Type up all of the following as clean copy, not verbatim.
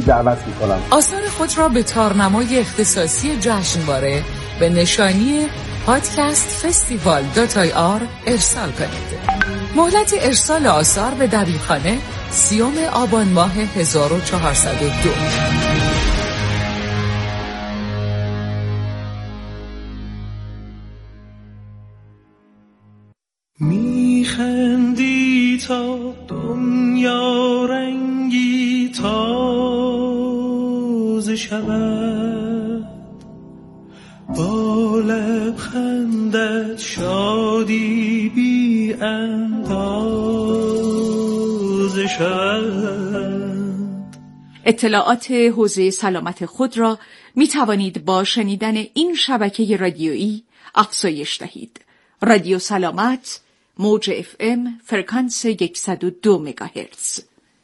دعوت میکنم. آثار خود را به تارنمای اختصاصی جشنواره به نشانی podcastfestival.ir ارسال کنید. مهلت ارسال آثار به دبیرخانه 30 آبان ماه 1402. میخندی تا دنیا رنگی تازه شود، با لبخندت شادی بی اندازه شود. اطلاعات حوزه سلامت خود را می توانید با شنیدن این شبکه رادیویی افزایش دهید. رادیو سلامت، موج FM، فرکانس 102 مگاهرتز.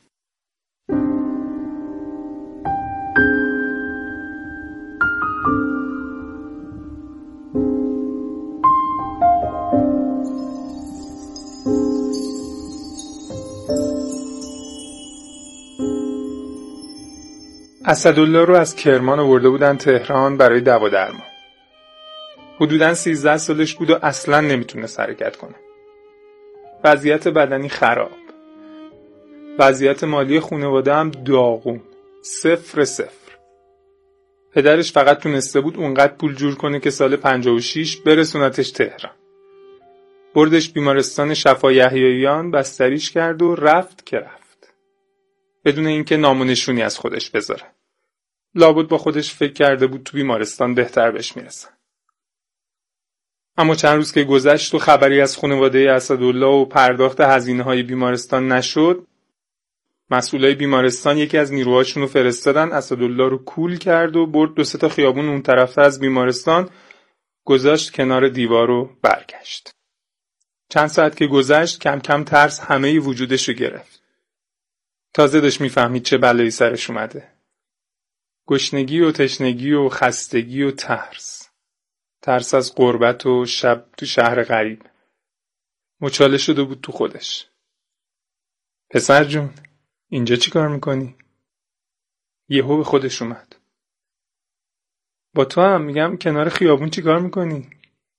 اسدالله رو از کرمان آورده بودن تهران برای دوا درمان. حدوداً 13 سالش بود و اصلاً نمیتونست حرکت کنه. وضعیت بدنی خراب. وضعیت مالی خانواده هم داغون. 0. پدرش فقط تونسته بود اونقدر پول جور کنه که سال 56 برسونتش تهران. بردش بیمارستان شفا یحیاییان، بستریش کرد و رفت که رفت. بدون اینکه نام و نشونی از خودش بذاره. لابد با خودش فکر کرده بود تو بیمارستان بهتر بهش میرسن. اما چند روز که گذشت و خبری از خانواده اسدالله و پرداخت هزینه‌های بیمارستان نشد، مسئولای بیمارستان یکی از نیروهاشون رو فرستادن، اسدالله رو کول کرد و برد 2 تا خیابون اون طرف‌تر از بیمارستان، گذاشت کنار دیوار و برگشت. چند ساعت که گذشت کم کم ترس همه وجودش رو گرفت. تازه داشت میفهمید چه بلایی سرش اومده. گشنگی و تشنگی و خستگی و ترس از غربت و شب تو شهر غریب. مچاله شده بود تو خودش. پسر جون، اینجا چی کار میکنی؟ یهو به خودش اومد. با تو هم میگم کنار خیابون چی کار میکنی؟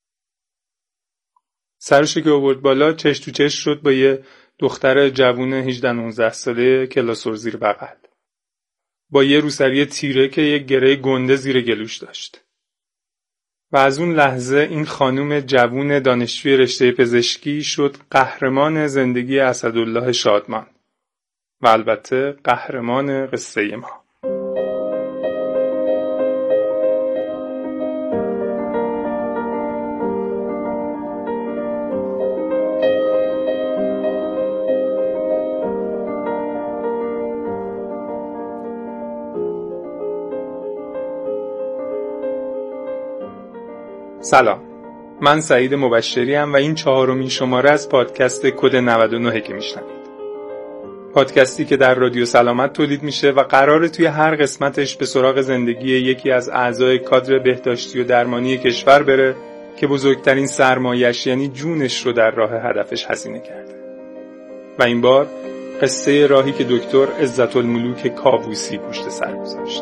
سرشو که آورد بالا، چش تو چش شد با یه دختر جوون 18-19 ساله کلاسور زیر بغل. با یه روسری تیره که یه گره گنده زیر گلوش داشت. و از اون لحظه این خانم جوون دانشجوی رشته پزشکی شد قهرمان زندگی اسدالله شادمان و البته قهرمان قصه ما. سلام، من سعید مبشری ام و این 4مین شماره از پادکست کد 99 که میشنوید. پادکستی که در رادیو سلامت تولید میشه و قراره توی هر قسمتش به سراغ زندگی یکی از اعضای کادر بهداشتی و درمانی کشور بره که بزرگترین سرمایه‌اش یعنی جونش رو در راه هدفش هزینه کرده. و این بار قصه راهی که دکتر عزت‌الملوک کاووسی پشت سر گذاشت.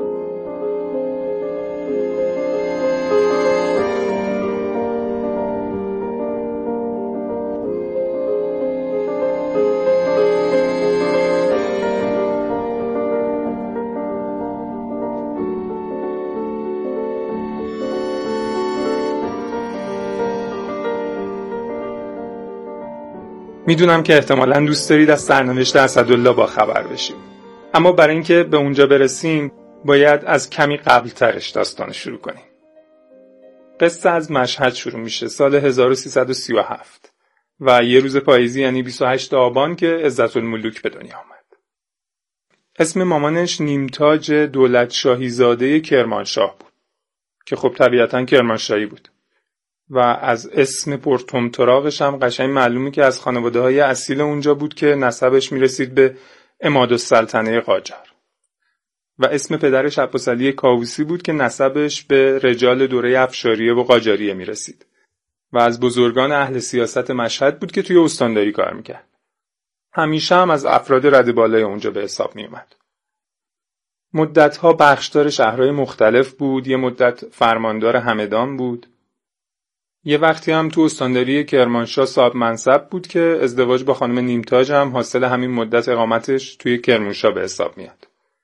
میدونم که احتمالاً دوست دارید از سرنوشت اسدالله با خبر بشیم. اما برای اینکه به اونجا برسیم باید از کمی قبل‌ترش داستان شروع کنیم. قصه از مشهد شروع میشه، سال 1337 و یه روز پاییزی یعنی 28 آبان که عزت‌الملوک به دنیا آمد. اسم مامانش نیمتاج دولتشاهی زاده کرمانشاه بود که خب طبیعتاً کرمانشاهی بود. و از اسم پرطمطراقش هم قشنگ معلومه که از خانواده‌های اصیل اونجا بود که نسبش میرسید به عمادالسلطنه قاجار. و اسم پدرش عباسعلی کاووسی بود که نسبش به رجال دوره افشاریه و قاجاریه میرسید. و از بزرگان اهل سیاست مشهد بود که توی استانداری کار میکرد. همیشه هم از افراد رده بالای اونجا به حساب میومد. مدت‌ها بخشدار شهرهای مختلف بود، یه مدت فرماندار همدان بود. یه وقتی هم تو استانداری کرمانشاه صاحب منصب بود که ازدواج با خانم نیمتاج هم حاصل همین مدت اقامتش توی کرمانشاه به حساب میاد.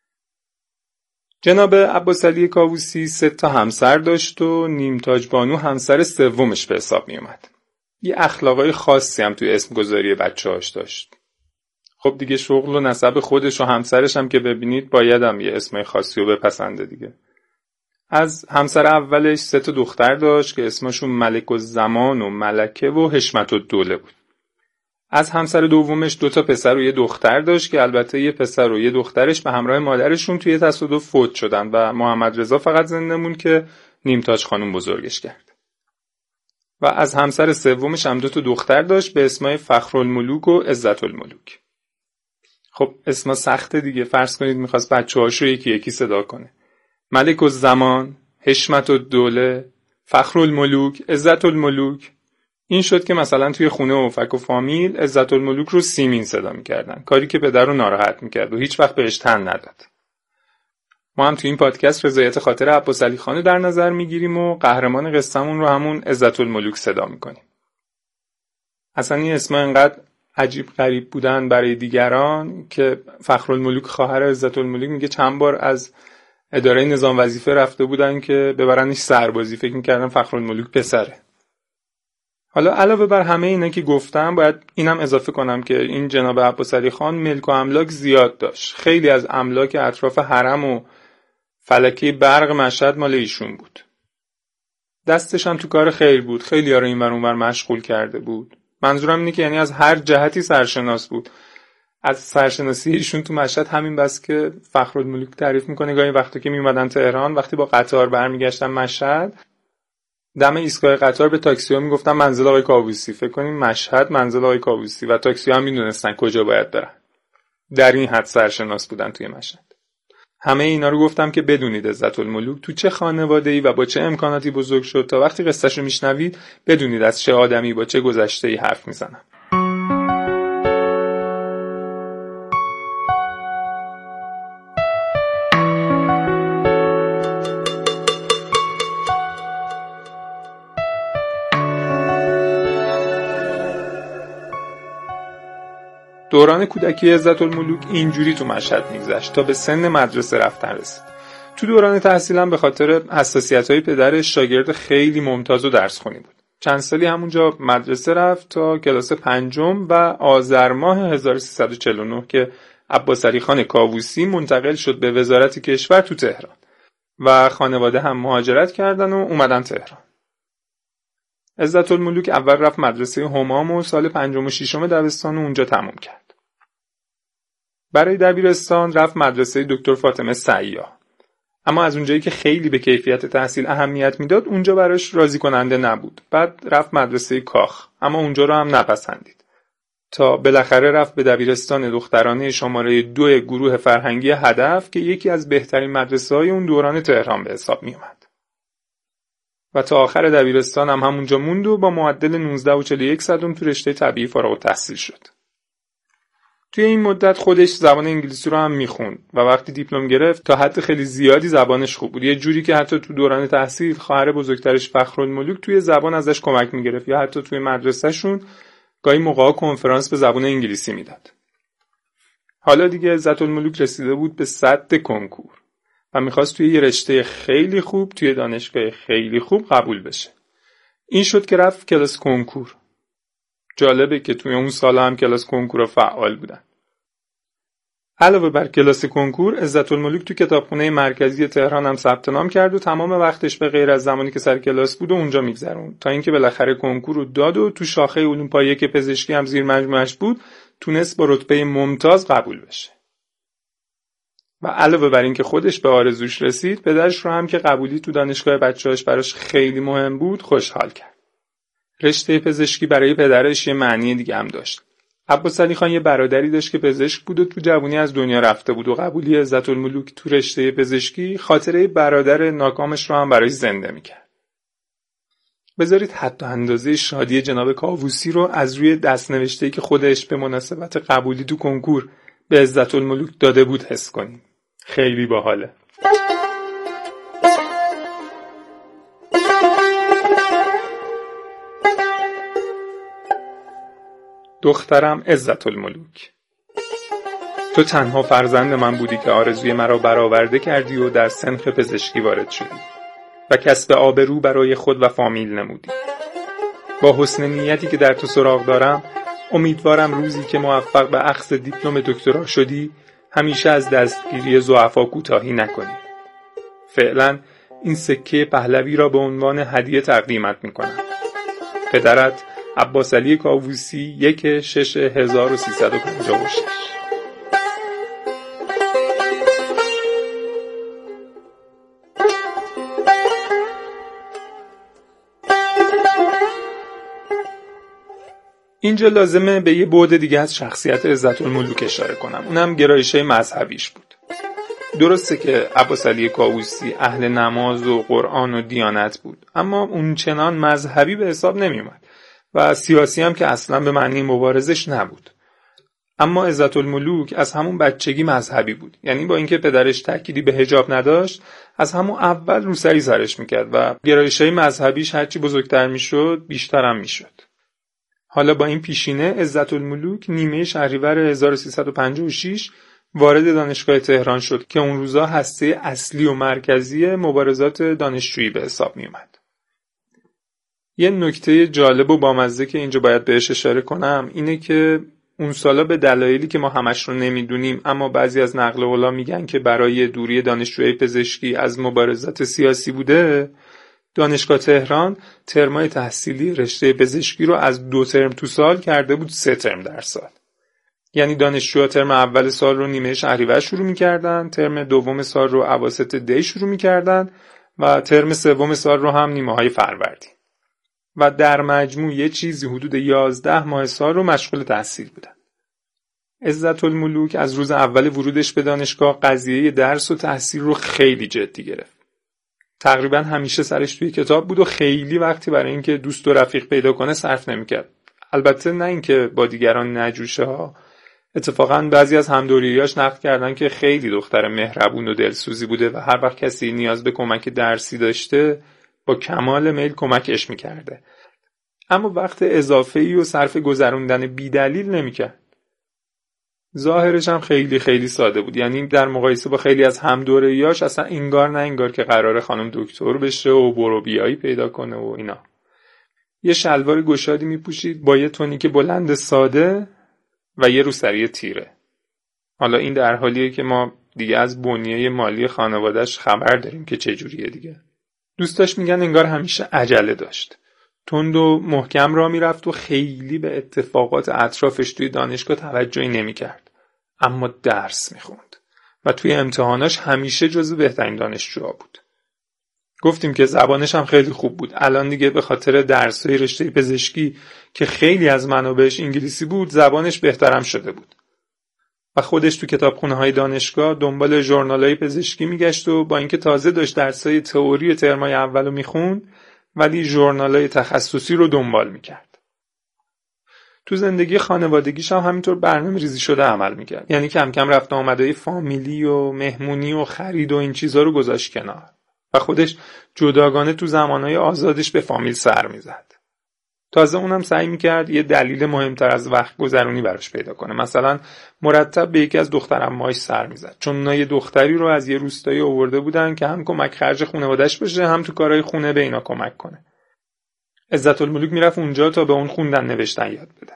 جناب عباسعلی کاووسی 3 همسر داشت و نیمتاج بانو همسر سومش به حساب می اومد. یه اخلاقای خاصی هم توی اسم گذاری بچه‌هاش داشت. خب دیگه شغل و نسب خودش و همسرش هم که ببینید باید هم یه اسم خاصی رو بپسنده دیگه. از همسر اولش 3 دختر داشت که اسمشون ملک الزمان و ملکه و حشمت الدوله بود. از همسر دومش 2 پسر و یه دختر داشت که البته یه پسر و یه دخترش به همراه مادرشون توی تصادف فوت شدن و محمد رضا فقط زنده موند که نیمتاج خانم بزرگش کرد. و از همسر سومش هم 2 دختر داشت به اسمای فخرالملوک و عزت الملوک. خب اسما سخته دیگه، فرض کنید میخواست بچه‌هاش رو یکی یکی صدا کنه. ملک الزمان، حشمت الدوله، فخرالملوک، عزت الملوک. این شد که مثلا توی خونه و فک و فامیل عزت الملوک رو سیمین صدا میکردن، کاری که پدر رو ناراحت میکرد و هیچ وقت بهش تن نداد. ما هم توی این پادکست رضایت خاطر عباسعلی خان رو در نظر میگیریم و قهرمان قصه‌مون رو همون عزت الملوک صدا میکنیم. اصلا این اسما انقدر عجیب غریب بودن برای دیگران که فخرالملوک خواهر عزت الملوک میگه چند بار از اداره نظام وظیفه رفته بودن که ببرنش سربازی، فکر میکردن فخرالملوک پسره. حالا علاوه بر همه اینا که گفتم باید اینم اضافه کنم که این جناب عباسعلی خان ملک و املاک زیاد داشت. خیلی از املاک اطراف حرم و فلکه برق مشهد مال ایشون بود. دستش هم تو کار خیر بود، خیلی ها رو این ور اون ور مشغول کرده بود. منظورم اینه که یعنی از هر جهتی سرشناس بود. از سرشناسی ایشون تو مشهد همین بس که فخرالملوک تعریف میکنه گاهی وقتی که میومدن تهران، وقتی با قطار برمیگشتن مشهد، دم ایستگاه قطار به تاکسی‌ها میگفتن منزل آقای کاووسی. فکر کنیم مشهد منزل آقای کاووسی و تاکسی‌ها هم میدونستن کجا باید برن. در این حد سرشناس بودن توی مشهد. همه اینا رو گفتم که بدونید عزت الملوک تو چه خانواده‌ای و با چه امکاناتی بزرگ شد تا وقتی قصه‌شو میشنوید بدونید از چه آدمی با چه گذشته‌ای حرف میزنم. دوران کودکی عزت الملوک اینجوری تو مشهد میگذشت تا به سن مدرسه رفتن رسید. تو دوران تحصیلم به خاطر حساسیت‌های پدرش شاگرد خیلی ممتاز و درس خونی بود. چند سالی همونجا مدرسه رفت تا کلاس 5 و آذر ماه 1349 که عباسعلی خان کاووسی منتقل شد به وزارت کشور تو تهران و خانواده هم مهاجرت کردن و اومدن تهران. عزت الملوک اول رفت مدرسه همام و سال 5 و 6 دبستان اونجا تموم کرد. برای دبیرستان رفت مدرسه دکتر فاطمه سیاح. اما از اونجایی که خیلی به کیفیت تحصیل اهمیت میداد اونجا براش راضی کننده نبود. بعد رفت مدرسه کاخ، اما اونجا رو هم نپسندید. تا بالاخره رفت به دبیرستان دخترانه شماره 2 گروه فرهنگی هدف که یکی از بهترین مدرسه‌های اون دوران تهران به حساب می اومد. و تا آخر دبیرستان هم همونجا موند و با معدل 19.41 تو رشته طبیعی فارغ التحصیل شد. توی این مدت خودش زبان انگلیسی رو هم میخوند و وقتی دیپلم گرفت تا حد خیلی زیادی زبانش خوب بود. یه جوری که حتی تو دوران تحصیل خواهر بزرگترش فخرالملوک توی زبان ازش کمک میگرفت یا حتی توی مدرسه‌شون گاهی موقعا کنفرانس به زبان انگلیسی میداد. حالا دیگه عزت الملوک رسیده بود به سد کنکور و میخواست توی یه رشته خیلی خوب توی دانشگاه خیلی خوب قبول بشه. این شد که رفت کلاس کنکور. جالبه که توی اون سال هم کلاس کنکور فعال بودن. علاوه بر کلاس کنکور، عزت الملوک تو کتابخونه مرکزی تهران هم ثبت نام کرد و تمام وقتش به غیر از زمانی که سر کلاس بود و اونجا میگذروند تا اینکه بالاخره کنکور رو داد و تو شاخه علوم پایه که پزشکی هم زیر مجموعش بود تونست با رتبه ممتاز قبول بشه. و علاوه بر این که خودش به آرزوش رسید، پدرش رو هم که قبولی تو دانشگاه بچه‌هاش براش خیلی مهم بود خوشحال کرد. رشته پزشکی برای پدرش یه معنی دیگه هم داشت. عباسعلی خان یه برادری داشت که پزشک بود و تو جوانی از دنیا رفته بود و قبولی عزت الملوک تو رشته پزشکی خاطره برادر ناکامش رو هم برای زنده میکرد. بذارید حد و اندازه شادی جناب کاووسی رو از روی دست‌نوشته‌ای که خودش به مناسبت قبولی تو کنکور به عزت الملوک داده بود حس کنیم. خیلی باحاله. دخترم عزت الملوک، تو تنها فرزند من بودی که آرزوی مرا برآورده کردی و در سنخ پزشکی وارد شدی و کسب آبرو برای خود و فامیل نمودی. با حسن نیتی که در تو سراغ دارم، امیدوارم روزی که موفق به اخذ دیپلم دکترا شدی همیشه از دستگیری ضعفا کوتاهی نکنی. فعلا این سکه پهلوی را به عنوان هدیه تقدیمت میکنم. پدرت عباسعلی کاووسی 1/6/1356. اینجا لازمه به یه بعد دیگه از شخصیت عزت الملوک اشاره کنم. اونم گرایش‌های مذهبیش بود. درسته که عباسعلی کاووسی اهل نماز و قرآن و دیانت بود، اما اون چنان مذهبی به حساب نمی اومد و سیاسی هم که اصلا به معنی مبارزش نبود. اما عزت الملوک از همون بچگی مذهبی بود، یعنی با اینکه پدرش تأکیدی به حجاب نداشت، از همون اول روسری سرش میکرد و گرایش‌های مذهبیش هرچی بزرگتر میشد بیشتر هم میشد. حالا با این پیشینه عزت الملوک نیمه شهریور 1356 وارد دانشگاه تهران شد که اون روزا هسته اصلی و مرکزی مبارزات دانشجویی به حساب می اومد. یه نکته جالب و بامزه که اینجا باید بهش اشاره کنم اینه که اون سالا به دلایلی که ما همش رو نمیدونیم، اما بعضی از نقل قولا میگن که برای دوری دانشجوی پزشکی از مبارزات سیاسی بوده، دانشگاه تهران ترمای تحصیلی رشته پزشکی رو از 2 ترم تو سال کرده بود 3 ترم در سال. یعنی دانشجوها ترم اول سال رو نیمه شهریور شروع می‌کردن، ترم دوم سال رو اواسط دی شروع می‌کردن و ترم سوم سال رو هم نیمه‌های فروردین. و در مجموع یه چیزی حدود 11 ماه سال رو مشغول تحصیل بودن. عزت الملوک از روز اول ورودش به دانشگاه قضیه درس و تحصیل رو خیلی جدی گرفت. تقریبا همیشه سرش توی کتاب بود و خیلی وقتی برای اینکه دوست و رفیق پیدا کنه صرف نمی‌کرد. البته نه اینکه با دیگران نجوشه ها. اتفاقا بعضی از همدوریاش نقد کردن که خیلی دختر مهربون و دلسوزی بوده و هر وقت کسی نیاز به کمک درسی داشته با کمال میل کمکش می‌کرده. اما وقت اضافه‌ای و صرف گذروندن بی‌دلیل نمی‌کرد. ظاهرش هم خیلی خیلی ساده بود، یعنی در مقایسه با خیلی از همدوره‌ایاش اصلا انگار نه انگار که قراره خانم دکتر بشه و برو بیایی پیدا کنه و اینا. یه شلوار گشادی میپوشید با یه تونیک بلند ساده و یه روسری تیره. حالا این در حالیه که ما دیگه از بنیه مالی خانواده‌اش خبر داریم که چه جوریه دیگه. دوستاش میگن انگار همیشه عجله داشت. تند و محکم راه میرفت و خیلی به اتفاقات اطرافش توی دانشگاه توجهی نمیکرد. اما درس میخوند و توی امتحاناش همیشه جزو بهترین دانشجوها بود. گفتیم که زبانش هم خیلی خوب بود. الان دیگه به خاطر درس‌های رشته پزشکی که خیلی از منابعش انگلیسی بود، زبانش بهترم شده بود. و خودش تو کتابخونه‌های دانشگاه دنبال ژورنال‌های پزشکی میگشت و با اینکه تازه داشت درس‌های تئوری ترمای اولو میخوند، ولی ژورنال‌های تخصصی رو دنبال میکرد. تو زندگی خانوادگیش هم همینطور برنامه‌ریزی شده عمل میکرد. یعنی کم کم رفت آمدهای فامیلی و مهمونی و خرید و این چیزا رو گذاشت کنار و خودش جداگانه تو زمانهای آزادش به فامیل سر میزد. تازه اونم سعی میکرد یه دلیل مهمتر از وقت گذرونی براش پیدا کنه. مثلا مرتب به یکی از دخترعمه‌هاش سر میزد، چون اونا یه دختری رو از یه روستایی آورده بودن که هم کمک خرج خانواده‌اش بشه، هم تو کارهای خونه به اینا کمک کنه. عزت الملوک میرفت اونجا تا به اون خوندن نوشتن یاد بده.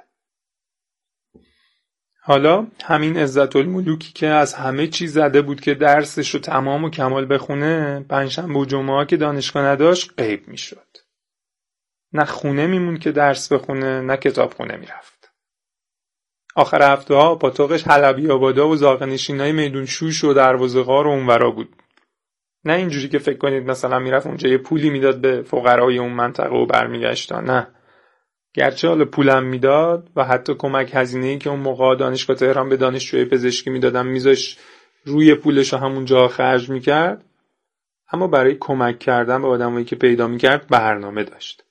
حالا همین عزت الملوکی که از همه چیز زده بود که درسش رو تمام و کمال بخونه، پنجشنبه و جمعه‌ها که دانشگاه نداشت غیب میشد. نه خونه میمون که درس بخونه، نه کتاب خونه میرفت. آخر هفته ها پاتوقش حلبی آبادا و زاغه‌نشینای میدون شوش و دروازه غار و اونورا بود. نه اینجوری که فکر کنید مثلا میرفت اونجا یه پولی میداد به فقرای اون منطقه و برمیگشت. نه. گرچه حالا پولم میداد و حتی کمک هزینه‌ای که اون موقع دانشگاه تهران به دانشجوی پزشکی میدادن میذاش روی پولش همونجا خرج میکرد، اما برای کمک کردن به آدمایی که پیدا میکرد برنامه داشت.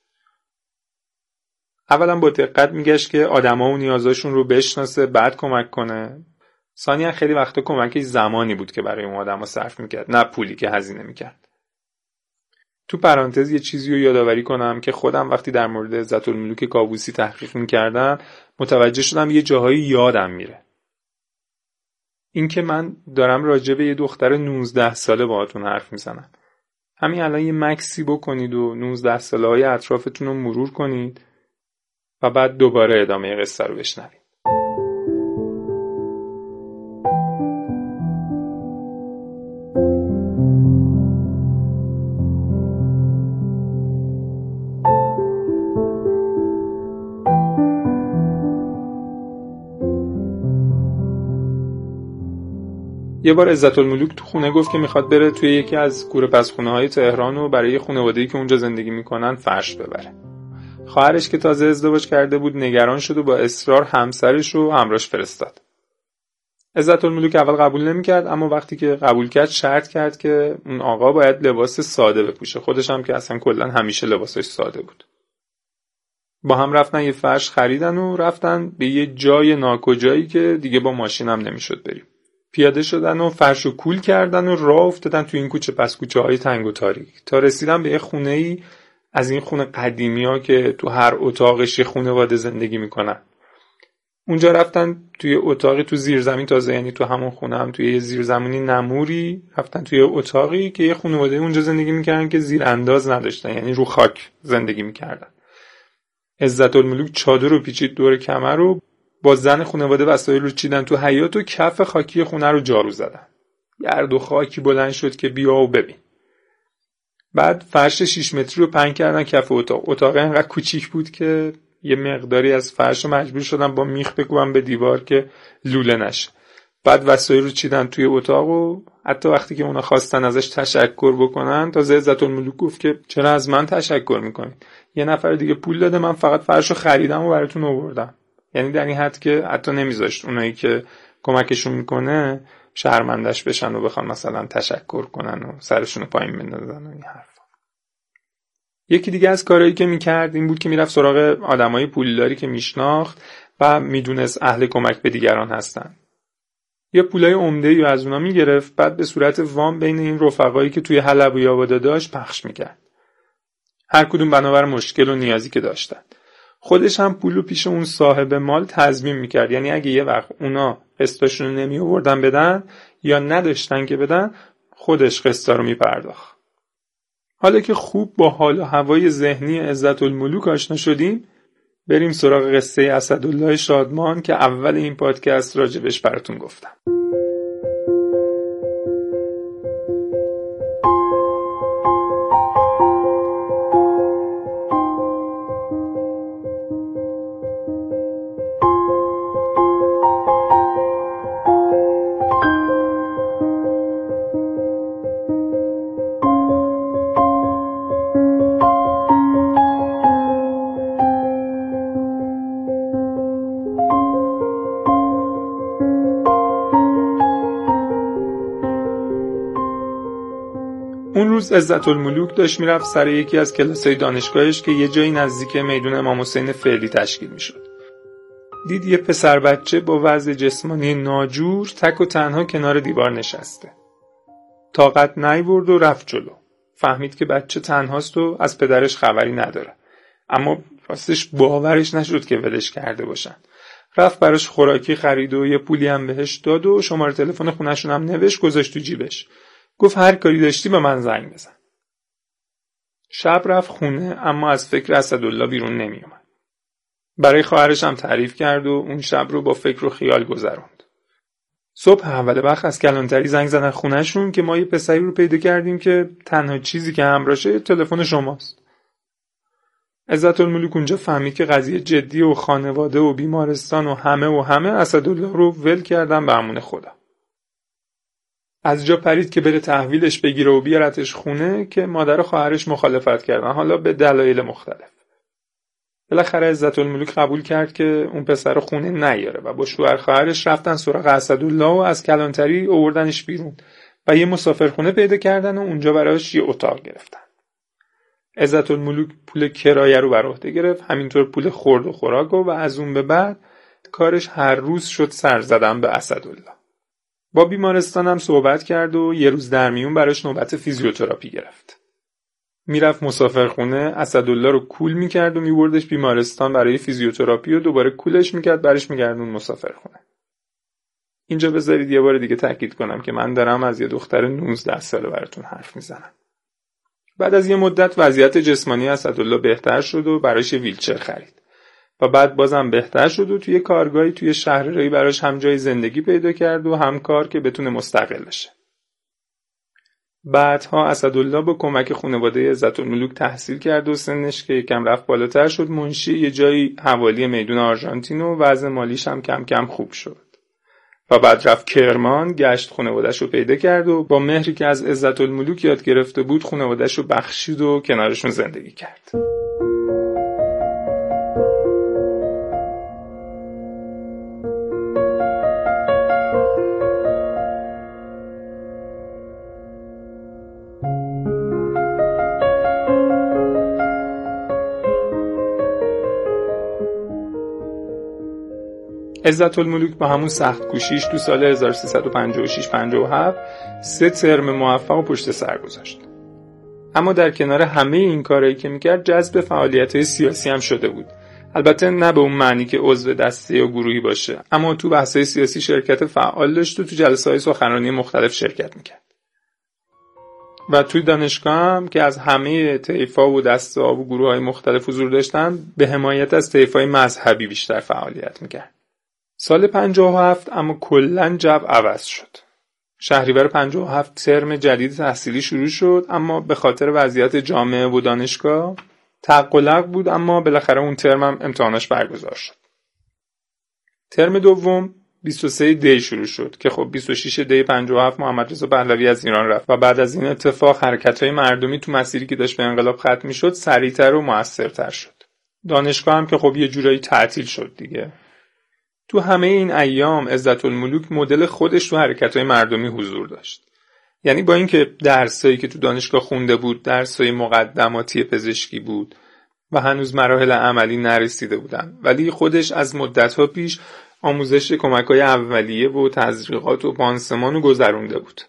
اولا با دقت میگشت که آدما و نیازاشون رو بشناسه، بعد کمک کنه. ثانیاً خیلی وقتا کمکش زمانی بود که برای اون آدم‌ها صرف می‌کرد، نه پولی که هزینه می‌کرد. تو پرانتز یه چیزی رو یادآوری کنم که خودم وقتی در مورد عزت‌الملوک کاووسی تحقیق می‌کردم متوجه شدم یه جاهایی یادم میره. این که من دارم راجع به یه دختر 19 ساله باهاتون حرف میزنم. همین الان یه مکسی بکنید و 19 ساله‌های اطرافتون رو مرور کنید و بعد دوباره ادامه قصه رو بشنوید. یه بار عزت‌الملوک تو خونه گفت که میخواد بره توی یکی از کوره پسخونه‌های تهران و برای خانواده‌ای که اونجا زندگی میکنن فرش ببره. خواهرش که تازه ازدواج کرده بود نگران شد و با اصرار همسرش رو همراهش فرستاد. عزت‌الملوک اول قبول نمیکرد، اما وقتی که قبول کرد شرط کرد که اون آقا باید لباس ساده بپوشه. خودش هم که اصلا کلا همیشه لباسش ساده بود. با هم رفتن یه فرش خریدن و رفتن به یه جای ناکجایی که دیگه با ماشین هم نمیشد بریم. پیاده شدن و فرشو کول کردن و راه افتادن تو این کوچه پس کوچه های تنگ و تاریک تا رسیدن به یه خونه ای از این خونه قدیمی ها که تو هر اتاقش یه خانواده زندگی میکنن. اونجا رفتن توی اتاقی تو زیرزمین، تازه یعنی تو همون خونه هم توی یه زیرزمینی نموری رفتن توی اتاقی که یه خانواده اونجا زندگی میکردن که زیر انداز نداشتن، یعنی رو خاک زندگی میکردن. عزت‌الملوک چادر رو پیچید دور کمر رو با زن خانواده وسایل رو چیدن تو حیاط و کف خاکی خونه رو جارو زدن. گرد و خاکی بلند شد که بیا و ببین. بعد فرش 6 متری رو پهن کردن کف اتاق. اتاق اینقدر کوچیک بود که یه مقداری از فرش رو مجبور شدن با میخ بکوبن به دیوار که لوله نشه. بعد وسایل رو چیدن توی اتاق و حتی وقتی که اونا خواستن ازش تشکر بکنن تازه عزت‌الملوک گفت که چرا از من تشکر میکنید؟ یه نفر دیگه پول داده، من فقط فرش رو خریدم و براتون آوردم. یعنی در این حد که حتی نمیذاشت اونایی که کمکشون میکنه شرمندش بشن و بخوان مثلا تشکر کنن و سرشون رو پایین بندازن و این حرفا. یکی دیگه از کارهایی که میکرد این بود که میرفت سراغ آدمای پولداری که میشناخت و میدونست اهل کمک به دیگران هستن. یه پولای عمده‌ای از اونا میگرفت، بعد به صورت وام بین این رفقایی که توی حلب و یاوده داشت پخش میکرد. هر کدوم بنابر مشکل و نیازی که داشتن. خودش هم پولو پیش اون صاحب مال تضمین میکرد، یعنی اگه یه وقت اونا قسطاشون رو نمی آوردن بدن یا نداشتن که بدن خودش قسطا رو میپرداخت. حالا که خوب با حال و هوای ذهنی عزت‌الملوک آشنا شدیم، بریم سراغ قصه اسدالله شادمان که اول این پادکست راجبش براتون گفتم. اون روز عزت‌الملوک داشت میرفت سر یکی از کلاسای دانشگاهش که یه جایی نزدیک میدون امام حسین فعلی تشکیل میشد. دید یه پسر بچه با وضع جسمانی ناجور تک و تنها کنار دیوار نشسته. طاقت نیورد و رفت جلو. فهمید که بچه تنهاست و از پدرش خبری نداره. اما راستش باورش نشد که ولش کرده باشن. رفت براش خوراکی خرید و یه پولی هم بهش داد و شماره تلفن خونه‌شون هم نوشت گذاشت تو جیبش. گفت هر کاری داشتی به من زنگ بزن. شب رفت خونه اما از فکر اسدالله بیرون نمی اومد. برای خواهرش هم تعریف کرد و اون شب رو با فکر و خیال گذروند. صبح اول وقت از کلانتری زنگ زدن خونه‌شون که ما یه پسری رو پیدا کردیم که تنها چیزی که همراهشه تلفن شماست. عزت‌الملوک اونجا فهمید که قضیه جدی و خانواده و بیمارستان و همه اسدالله رو ول کردن به امون خدا. از جا پرید که بره تحویلش بگیره و بیارتش خونه که مادر و خواهرش مخالفت کردن، حالا به دلایل مختلف. بالاخره عزت‌الملوک قبول کرد که اون پسر خونه نیاره و با شوهر خواهرش رفتن سراغ اسدالله و از کلانتری آوردنش بیرون و یه مسافرخونه پیدا کردن و اونجا براش یه اتاق گرفتن. عزت‌الملوک پول کرایه رو بر عهده گرفت، همینطور پول خورد و خوراک و از اون به بعد کارش هر روز شد سر زدن به اسدالله. با بیمارستانم صحبت کرد و یه روز در میون براش نوبت فیزیوتراپی گرفت. میرفت مسافرخونه، اسدالله رو کول میکرد و میبردش بیمارستان برای فیزیوتراپی و دوباره کولش میکرد برش میگردون مسافرخونه. اینجا بذارید یه بار دیگه تاکید کنم که من دارم از یه دختر 19 ساله براتون حرف میزنم. بعد از یه مدت وضعیت جسمانی اسدالله بهتر شد و براش ویلچر خرید. و بعد بازم بهتر شد و توی کارگاهی توی شهررایی براش هم جای زندگی پیدا کرد و هم کار که بتونه مستقل بشه. بعدها اسدالله با کمک خانواده عزت‌الملوک تحصیل کرد و سنش که یکم رفت بالاتر شد منشی یه جایی حوالی میدون آرژانتین و وضع مالیش هم کم کم خوب شد. و بعد رفت کرمان، گشت خانواده‌اش رو پیدا کرد و با مهری که از عزت‌الملوک یاد گرفته بود خانواده‌اش رو بخشید و کنارشون زندگی کرد. عزت‌الملوک با همون سخت کوشیش تو سال 1356-57 3 ترم موفق و پشت سر گذاشت. اما در کنار همه این کارهایی که میکرد جذب فعالیت‌های سیاسی هم شده بود. البته نه به اون معنی که عضو دسته یا گروهی باشه، اما تو بحث‌های سیاسی شرکت فعال داشت و تو جلسه‌های سخنرانی مختلف شرکت میکرد. و توی دانشگاه هم که از همه طیف‌ها و دسته‌ها و گروه‌های مختلف حضور داشتن به حمایت از طیف‌های مذهبی بیشتر فعالیت میکرد. سال 57 اما کلاً جو عوض شد. شهریور 57 ترم جدید تحصیلی شروع شد، اما به خاطر وضعیت جامعه و دانشگاه تق و لق بود، اما بالاخره اون ترم هم امتحاناش برگزار شد. ترم دوم 23 دی شروع شد که خب 26 دی 57 محمد رضا پهلوی از ایران رفت و بعد از این اتفاق حرکت‌های مردمی تو مسیری که داشت به انقلاب ختم می‌شد سریع‌تر و موثرتر شد. دانشگاه هم که خب یه جورایی تعطیل شد دیگه. تو همه این ایام عزت‌الملوک مدل خودش تو حرکت‌های مردمی حضور داشت. یعنی با اینکه درسایی که تو دانشگاه خونده بود درسای مقدماتی پزشکی بود و هنوز مراحل عملی نرسیده بودن، ولی خودش از مدت‌ها پیش آموزش کمک‌های اولیه و تزریقات و پانسمان رو گذرونده بود.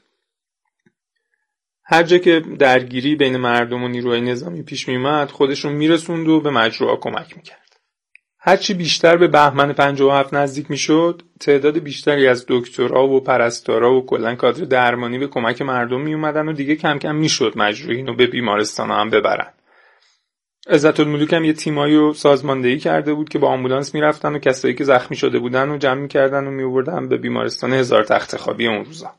هر جا که درگیری بین مردم و نیروهای نظامی پیش می‌اومد خودشون میرسوند و به مجروحا کمک می‌کرد. هرچی بیشتر به بهمن 57 نزدیک میشد، تعداد بیشتری از دکترها و پرستارا و کلاً کادر درمانی به کمک مردم می اومدن و دیگه کم کم میشد مجروحین رو به بیمارستان هم ببرن. عزت‌الملوک هم یه تیمایی رو سازماندهی کرده بود که با آمبولانس میرفتن و کسایی که زخمی شده بودن رو جمع میکردن و میآوردن به بیمارستان 1000 تخت خوابی اون روزا.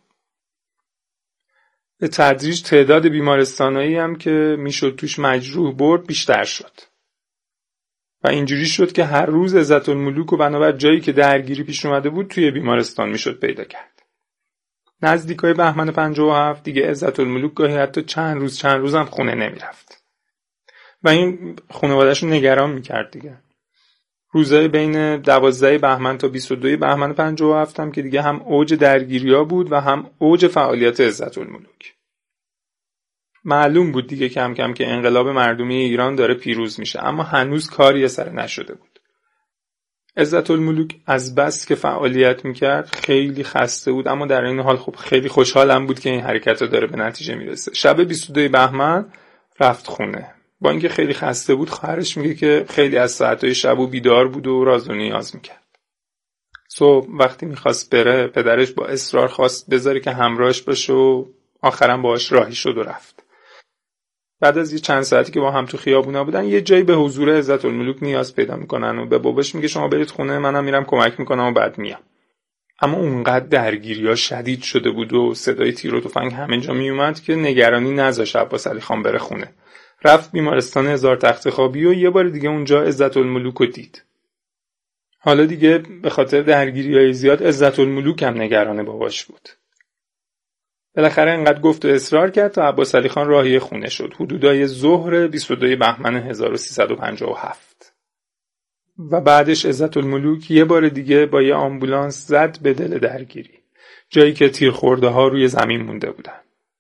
به تدریج تعداد بیمارستانایی هم که میشد توش مجروح برد بیشتر شد. و اینجوری شد که هر روز عزت‌الملوک و بنابر جایی که درگیری پیش اومده بود توی بیمارستان میشد پیدا کرد. نزدیکای بهمن 57 دیگه عزت‌الملوک گاهی حتی چند روز هم خونه نمیرفت. و این خانواده‌شو نگران میکرد دیگه. روزای بین 12 بهمن تا 22 بهمن 57 هم که دیگه هم اوج درگیری‌ها بود و هم اوج فعالیت عزت‌الملوک. معلوم بود دیگه کم کم که انقلاب مردمی ایران داره پیروز میشه، اما هنوز کاری سر نشده بود. عزت‌الملوک از بس که فعالیت میکرد خیلی خسته بود، اما در این حال خب خیلی خوشحالم بود که این حرکت داره به نتیجه میرسه. شب 22 بهمن رفت خونه. با اینکه خیلی خسته بود، خواهرش میگه که خیلی از ساعتهای شب و بیدار بود و راز و نیاز میکرد. صبح وقتی میخواست بره، پدرش با اصرار خواست بذاره که همراهش باشه و آخرا باهاش راهی شد و رفت. بعد از یه چند ساعتی که با هم تو خیابونا بودن، یه جایی به حضور عزت‌الملوک نیاز پیدا میکنن و به باباش میگه شما برید خونه، منم میرم کمک میکنم و بعد میام. اما اونقدر درگیری‌ها شدید شده بود و صدای تیر و تفنگ همه جا میومد که نگرانی نذاشت عباس علی خان بره خونه. رفت بیمارستان 1000 تخت خوابی و یه بار دیگه اونجا عزت‌الملوک رو دید. حالا دیگه به خاطر درگیری‌های زیاد عزت‌الملوک هم نگران باباش بود. بالاخره انقدر گفت و اصرار کرد تا عباس علی خان راهی خونه شد. حدودای ظهر 22 بهمن 1357. و بعدش عزت‌الملوک یه بار دیگه با یه آمبولانس زد به دل درگیری، جایی که تیرخورده‌ها روی زمین مونده بودن.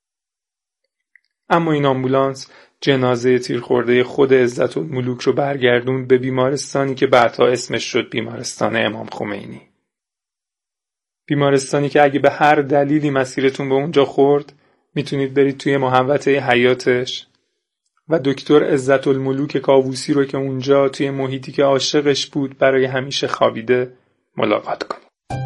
اما این آمبولانس جنازه تیرخورده خود عزت‌الملوک رو برگردوند به بیمارستانی که بعدها اسمش شد بیمارستان امام خمینی. بیمارستانی که اگه به هر دلیلی مسیرتون به اونجا خورد میتونید برید توی محوطه حیاتش و دکتر عزت الملوک کاووسی رو که اونجا توی محیطی که عاشقش بود برای همیشه خوابیده ملاقات کنید.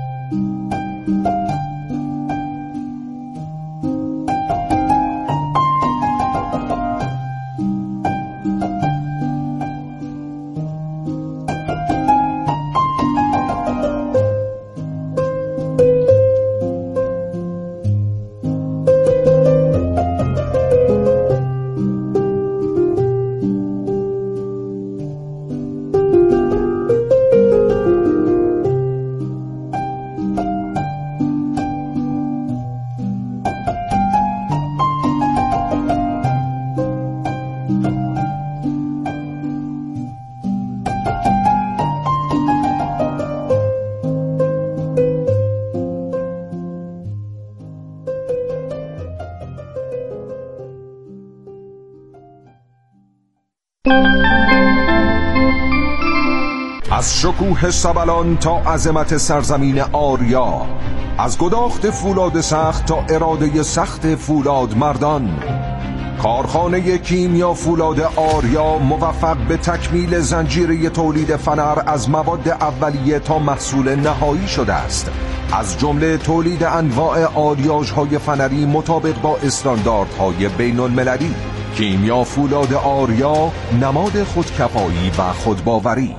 از شکوه سبلان تا عظمت سرزمین آریا، از گداخت فولاد سخت تا اراده سخت فولاد مردان، کارخانه کیمیا فولاد آریا موفق به تکمیل زنجیره تولید فنر از مواد اولیه تا محصول نهایی شده است، از جمله تولید انواع آلیاژهای فنری مطابق با استانداردهای بین المللی. کیمیا فولاد آریا، نماد خودکفایی و خودباوری.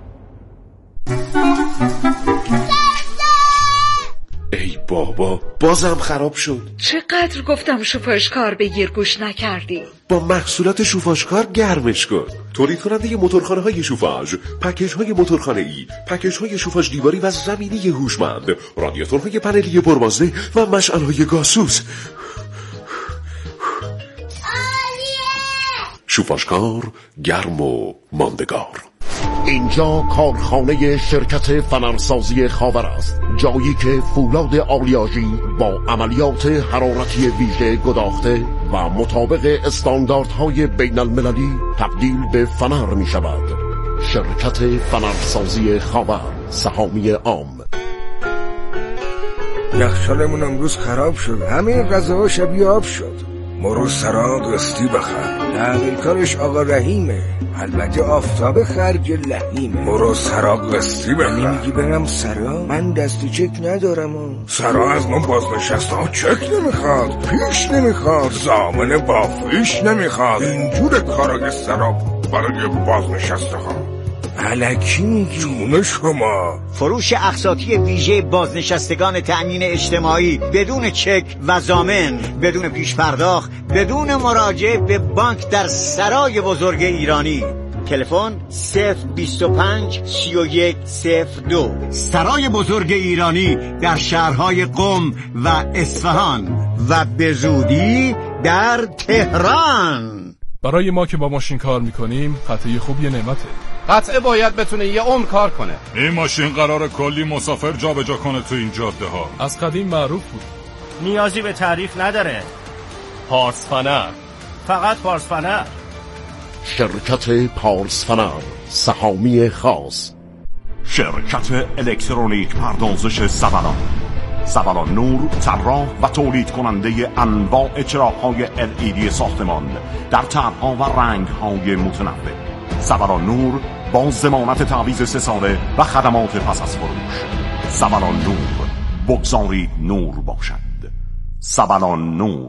ای بابا، بازم خراب شد. چقدر گفتم شوفاژکار بگیر گوش نکردی. با محصولات شوفاژکار گرمش کن. تولید کننده موتورخانه های شوفاژ، پکیج های موتورخانه ای، پکیج های شوفاژ دیواری و زمینی هوشمند، رادیاتورهای پنلی پربازده و مشعل های گازسوز. شوفاژکار، گرم و ماندگار. اینجا کارخانه شرکت فنرسازی خاور است، جایی که فولاد آلیاژی با عملیات حرارتی ویژه گداخته و مطابق استانداردهای بین المللی تبدیل به فنر می شود. شرکت فنرسازی خاور، سهامی عام. یخچالمون امروز خراب شد، همه غذاها شبیه آب شد. مرو سرا قسطی بخر، تحویلکارش آقا رحیمه، البته آفتاب خرج لحیمه. مرو سرا قسطی بخر. نمیگی برم سرا؟ من دست چک ندارم. سرا از من بازنشسته ها چک نمیخواد، پیش نمیخواد، ضامن بافیش نمیخواد. اینجور کارای سرا برای بازنشسته ها. الکی میگی؟ جون شما. فروش اقساطی ویژه بازنشستگان تأمین اجتماعی بدون چک و ضامن، بدون پیش پرداخت، بدون مراجعه به بانک در سرای بزرگ ایرانی. تلفن 025 31 02. سرای بزرگ ایرانی در شهرهای قم و اصفهان و به زودی در تهران. برای ما که با ماشین کار میکنیم قطعه خوب یه نعمته. قطعه باید بتونه یه عمر کار کنه. این ماشین قراره کلی مسافر جابجا کنه تو این جاده ها. از قدیم معروف بود. نیازی به تعریف نداره. پارس فنر، فقط پارس فنر. شرکت پارس فنر، سهامی خاص. شرکت الکترونیک پردازش سبلان. سبلان نور، طراح و تولید کننده انواع چراغ‌های LED ساختمان در طرح‌ها و رنگ‌های متنوع. سبلان نور با ضمانت تعویض 3 ساله و خدمات پس از فروش. سبلان نور، بگذارید نور باشد. سبلان نور.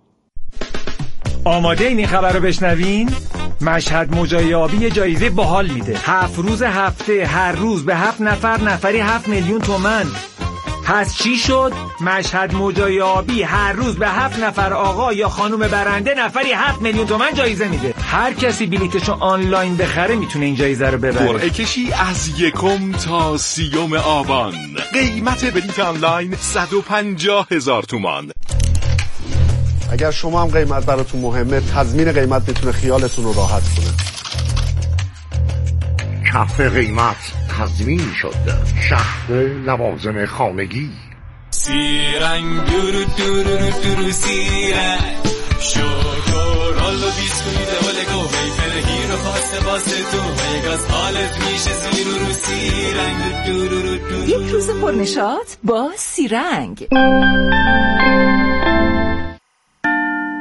آماده این خبر رو بشنوین؟ مشهد مجای آبی جایزه باحال میده. 7 روز هفته، هر روز به 7 نفر، نفری 7 میلیون تومان. پس چی شد؟ مشهد مجای آبی هر روز به 7 نفر آقا یا خانم برنده نفری 7 میلیون تومان جایزه میده. هر کسی بلیتشو آنلاین بخره میتونه این جایزه رو ببره. قرعه کشی از 1 تا 30 آبان. قیمت بلیت آنلاین 150,000 تومان. اگر شما هم قیمت براتون مهمه، تضمین قیمت میتونه خیالتون رو راحت کنه. کف قیمت تضمین شد. شهر لوازم خانگی. سیرنگ دورو دورو دورو سیرنگ شکر آلو بیسکویت ولی گوهی فرهی رو خواست واسه تو یک از حالت میشه زیر و رو سیرنگ. یک روز پرنشاط با سیرنگ.